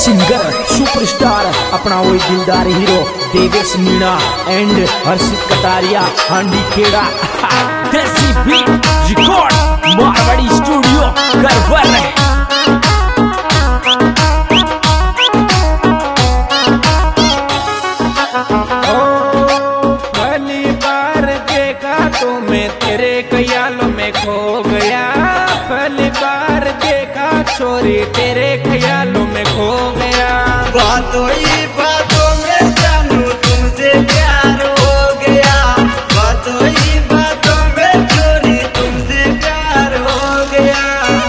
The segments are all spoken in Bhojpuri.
सिंगर सुपरस्टार अपना वही दिलदार hero Devesh Meena and Harshit Kataria Handi Kheda desi beat record Marwari studio गरबर। पहली बार देखा तो मैं तेरे ख्यालों में खो गया। पहली बार देखा छोरी तेरे ख्यालों में खो गया। बातों ही बातों में जानू तुमसे प्यार हो गया। बातों ही बातों में छोरी तुमसे प्यार हो गया।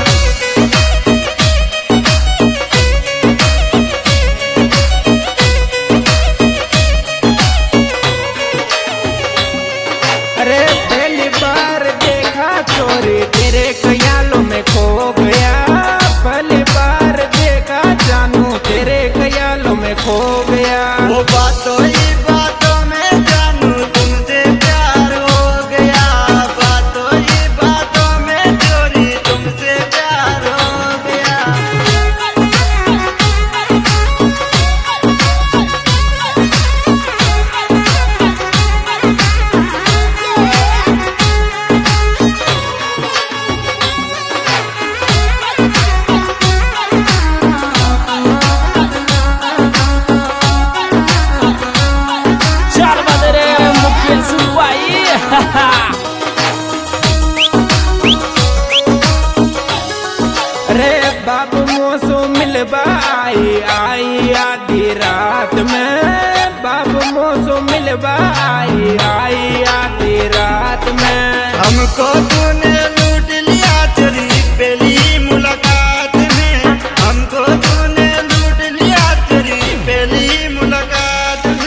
अरे पहली बार देखा छोरी तेरे ख्यालों में खो गया। पहली बार देखा जानू तेरे ख्यालों में खो गया। वो बातों ही बातों में जानू तुमसे प्यार हो गया। बातों ही बातों में छोरी तुमसे प्यार हो गया। चार बजे रे मुकेश सुनवाई रे बाबू मोसो मिलबा आई आधी रात में। बाबू मोसो मिलबा आई आधी रात में। हमको तूने लूट लिया तेरी पहली मुलाकात में। हमको तूने लूट लिया तेरी पहली मुलाकात में।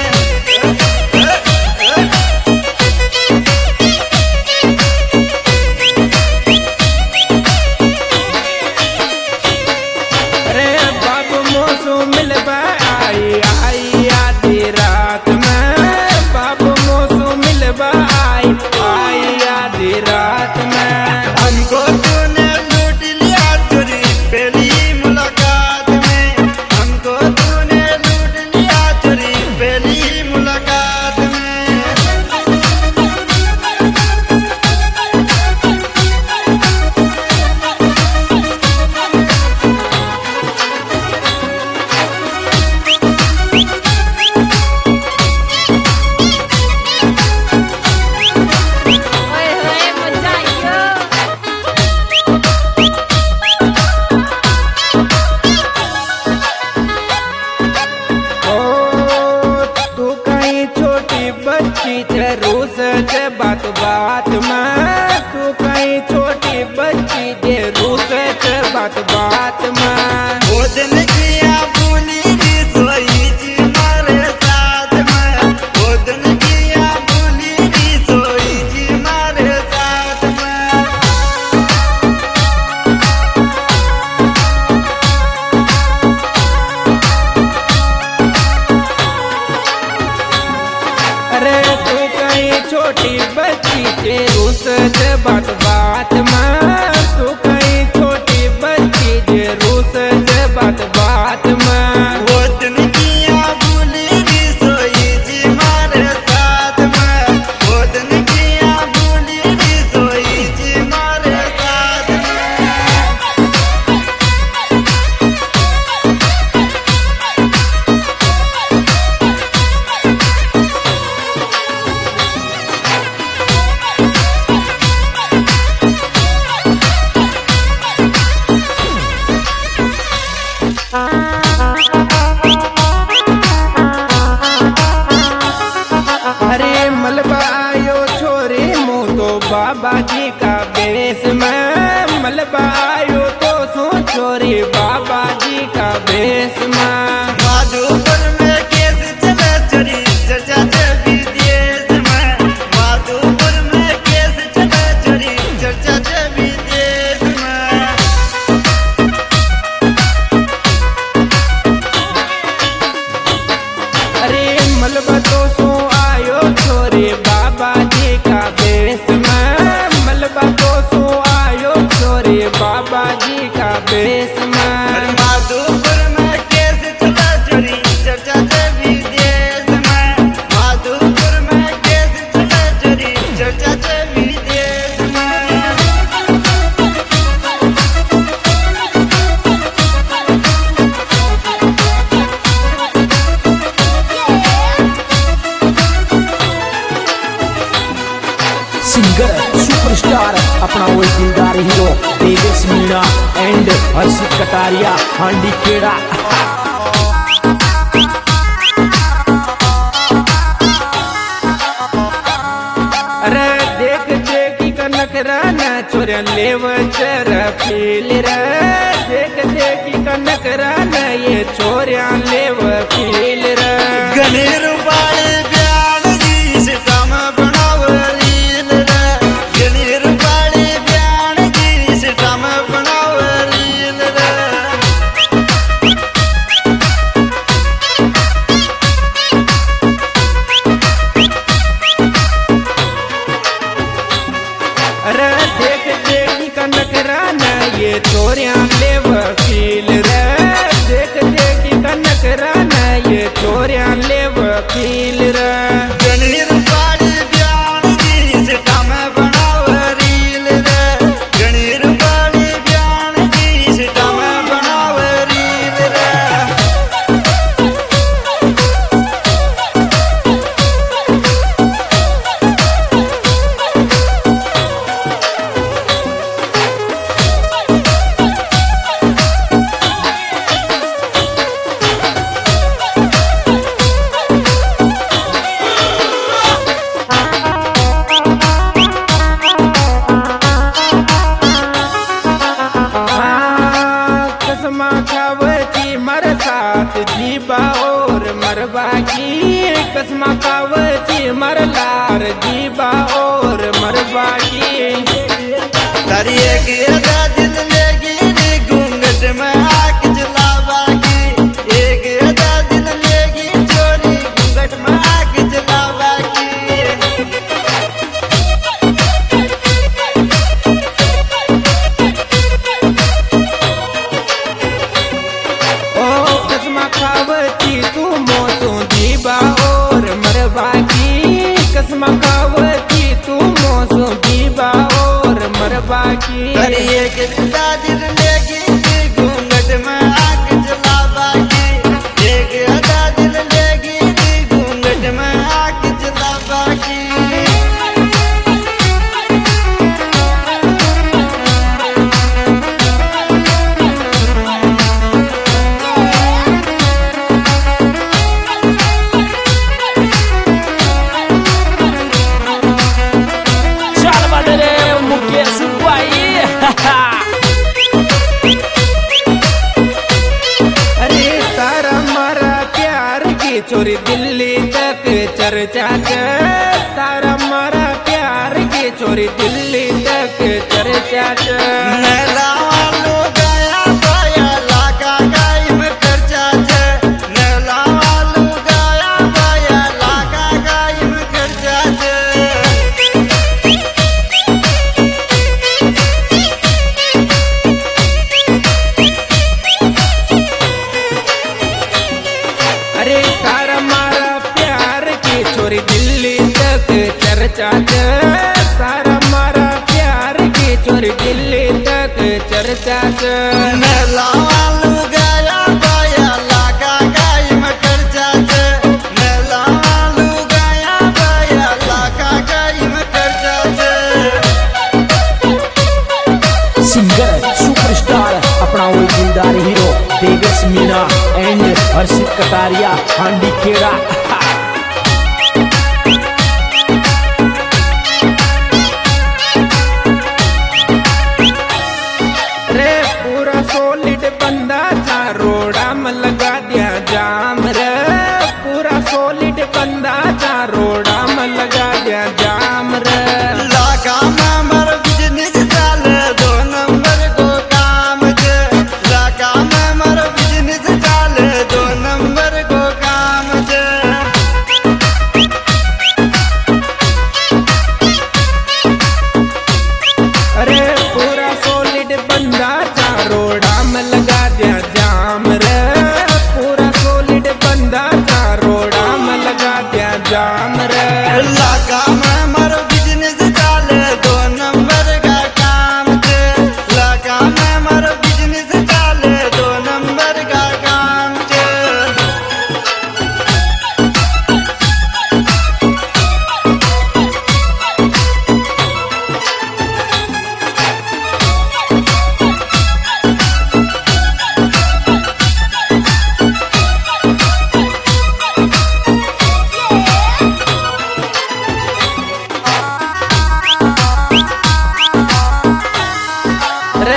रे बाबू मोसो मिलबा आई आधी रात में। बाबू मोसो मिलबा आई आधी रात में। हमको तूने लूट लिया तेरी पहली मुलाकात में। हमको तूने लूट लिया तेरी पहली मुलाकात में। Ôi ơi em muốn chạy chưa? ओ तू कहीं छोटी बच्ची रूस जे बात बात में। तू कहीं छोटी बच्ची जे रूस जे बात बात में। वो दिन किया भूली भी सोई जी मारे साथ में। वो दिन किया भूली भी सोई जी मारे साथ में। अरे तू कहीं छोटी बच्ची जे रूस जे बात बात में। तू कहीं छोटी बच्ची जे रूस जे बात बात में। वो दिन किया भूली भी सोई जी मारे साथ में। वो दिन किया भूली भी सोई जी मारे साथ में। अरे मलबा आयो छोरी मुँह तो बाबा जी का बेस में। मलबा आयो तो सो छोरी बाबा जी का बेस में। माधोपुर में केस चला चोरी चर्चा चल विदेश में। माधोपुर में केस चला चोरी चर्चा चल विदेश में। अरे मलबा तो सो आयो छोरी बाबा जी का बेस में। मलबा तो सो आयो छोरी बाबा जी का बेस में। माधोपुर में के हीरो देवेश मीणा एंड हर्षित कटारिया हांडी खेड़ा। अरे देख देखी कनकरा न चोरिया लेव चर फील रे, देख देखी कनकरा न ये चोरिया लेव फील रे। गणेर बाड़े ब्याण जी सिस्टम बनाव रील रे, गणेर बाड़े ब्याण जी सिस्टम बनाव रील रे। अरे देख देखी कनकरा न ये चोरिया लेव फील रे, देख देखी कनकरा न ये चोरिया लेव फील रे। गणेर बाड़े ब्याण जी सिस्टम बनाव रील रे, गणेर बाड़े ब्याण जी सिस्टम बनाव रील रे। कसमा खावची मर साथ जीबा और मरबा की, कसमा खावची मर लार जीबा और मरबा की। तारी एक अदा दिल लेगी नी घूंघट में आग जलावा की, एक अदा दिल लेगी चोरी घूंघट में आग जलावा की। ओ कसमा खावची तू मोसू जीबा और मरबा की, कसमा खावची तू मोसू जीबा और मरबा की। तारी एक अदा दिल लेगी नी घूंघट में आग जलावा की, एक अदा दिल लेगी नी घूंघट में आग जलावा की। चल बदले मुकेश भाई। अरे तारा मारा प्यार की चोरी दिल्ली तक चर्चा च, तारा मारा प्यार की चोरी दिल्ली तक चर्चा च। नैला वालो गाया बाया लागा गाई में चर्चा छे, नैला वालो गाया बाया लागा गाई में चर्चा छे। अरे तारा मारा प्यार की चोरी दिल्ली तक चर्चा च, तारा मारा प्यार की चोरी दिल्ली तक चर्चा च। नैला वालो गाया बाया लागा गाई में चर्चा छे, नैला वालो गाया बाया लागा गाई में चर्चा छे। सिंगर सुपरस्टार अपना वही दिलदार हीरो देवेश मीणा एंड हर्षित कटारिया हांडी खेड़ा। रे पूरा सोलिड बंदा था रोड़ा में लगा दिया जाम रे, पूरा सोलिड बंदा था रोड़ा में लगा दिया जाम रे। लागा में मर बिजनेस चाले दो नंबर को काम छे, लागा में मर बिजनेस चाले दो नंबर को काम छे।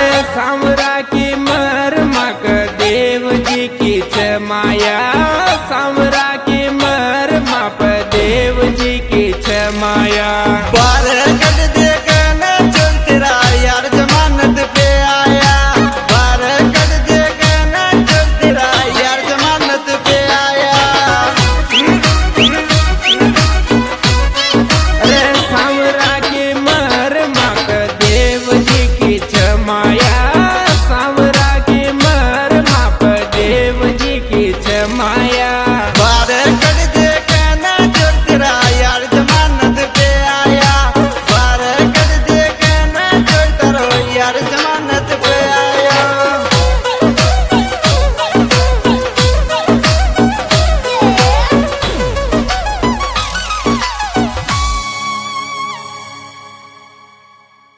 सामरा की मरमक देव जी की छ माया